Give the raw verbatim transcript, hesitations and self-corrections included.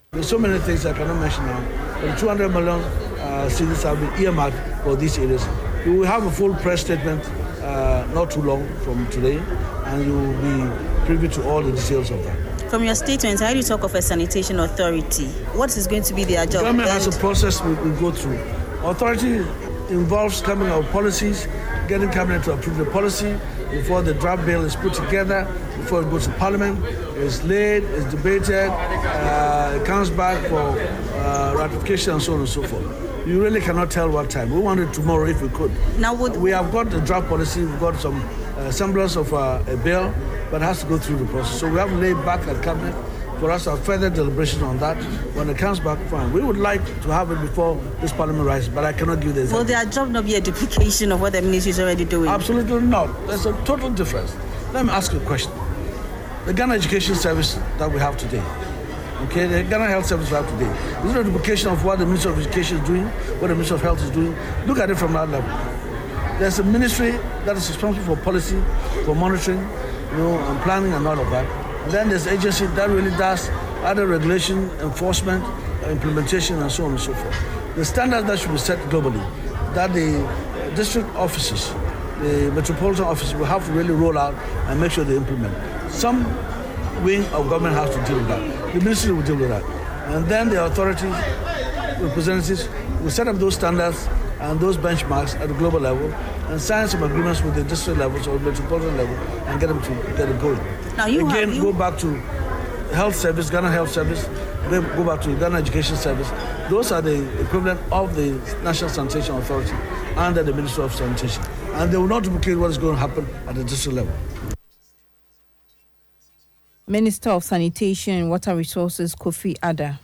There's so many things I cannot mention now. But two hundred million uh, cedis have been earmarked for these areas. We will have a full press statement uh, not too long from today, and you will be privy to all the details of that. From your statement, how do you talk of a sanitation authority? What is going to be their job? The government has a process we, we go through. Authority involves coming up with policies, getting cabinet to approve the policy before the draft bill is put together, before it goes to parliament, it's laid, it's debated, uh, it comes back for uh, ratification and so on and so forth. You really cannot tell what time. We want it tomorrow if we could. Now, would we have got the draft policy, we've got some uh, semblance of uh, a bill, but it has to go through the process. So we have laid back at cabinet for us to have further deliberation on that. When it comes back, fine. We would like to have it before this parliament rises, but I cannot give this. Will their job not be a duplication of what the ministry is already doing? Absolutely not. There's a total difference. Let me ask you a question. The Ghana Education Service that we have today, okay, the Ghana Health Service we have today, is it a duplication of what the Ministry of Education is doing, what the Ministry of Health is doing? Look at it from that level. There's a ministry that is responsible for policy, for monitoring, you know, and planning and all of that. And then there's an agency that really does other regulation, enforcement, implementation, and so on and so forth. The standards that should be set globally, that the district offices, the metropolitan offices will have to really roll out and make sure they implement. Some wing of government has to deal with that. The ministry will deal with that. And then the authorities, representatives, will set up those standards and those benchmarks at the global level and sign some agreements with the district levels or metropolitan level and get them to get it going. Now you Again, have, you... go back to health service, Ghana Health Service, then go back to Ghana Education Service. Those are the equivalent of the National Sanitation Authority under the Ministry of Sanitation. And they will not duplicate what is going to happen at the district level. Minister of Sanitation and Water Resources Kofi Adda.